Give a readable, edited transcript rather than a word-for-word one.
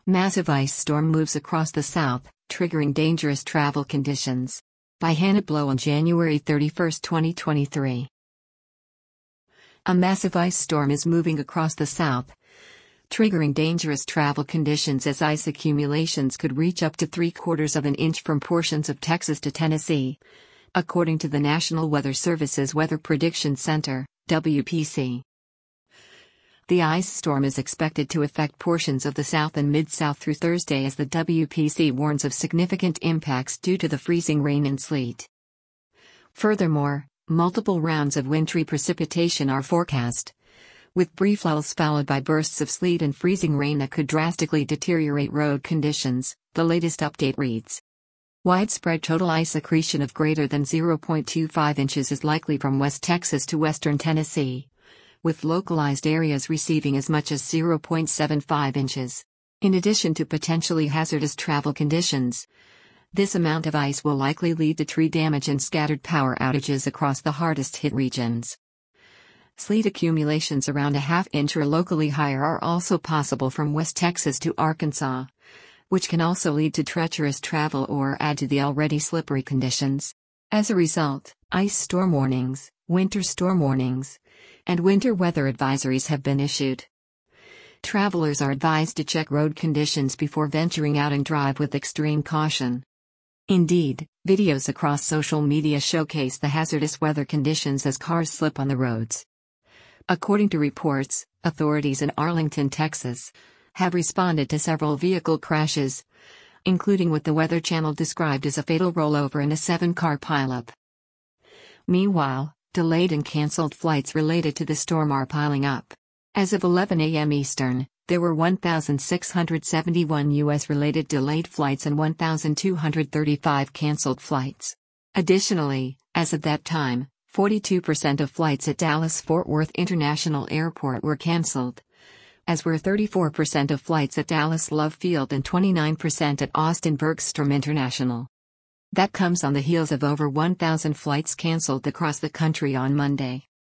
Massive ice storm moves across the south, triggering dangerous travel conditions. By Hannah Blow on January 31, 2023. A massive ice storm is moving across the south, triggering dangerous travel conditions as ice accumulations could reach up to 3/4 of an inch from portions of Texas to Tennessee, according to the National Weather Service's Weather Prediction Center, WPC. The ice storm is expected to affect portions of the South and Mid-South through Thursday as the WPC warns of significant impacts due to the freezing rain and sleet. Furthermore, multiple rounds of wintry precipitation are forecast, with brief lulls followed by bursts of sleet and freezing rain that could drastically deteriorate road conditions, the latest update reads. Widespread total ice accretion of greater than 0.25 inches is likely from West Texas to western Tennessee, with localized areas receiving as much as 0.75 inches. In addition to potentially hazardous travel conditions, this amount of ice will likely lead to tree damage and scattered power outages across the hardest hit regions. Sleet accumulations around a half-inch or locally higher are also possible from West Texas to Arkansas, which can also lead to treacherous travel or add to the already slippery conditions. As a result, ice storm warnings, winter storm warnings, and winter weather advisories have been issued. Travelers are advised to check road conditions before venturing out and drive with extreme caution. Indeed, videos across social media showcase the hazardous weather conditions as cars slip on the roads. According to reports, authorities in Arlington, Texas, have responded to several vehicle crashes, including what the Weather Channel described as a fatal rollover in a 7-car pileup. Meanwhile, delayed and canceled flights related to the storm are piling up. As of 11 a.m. Eastern, there were 1,671 U.S.-related delayed flights and 1,235 canceled flights. Additionally, as of that time, 42% of flights at Dallas-Fort Worth International Airport were canceled, as were 34% of flights at Dallas Love Field and 29% at Austin Bergstrom International. That comes on the heels of over 1,000 flights canceled across the country on Monday.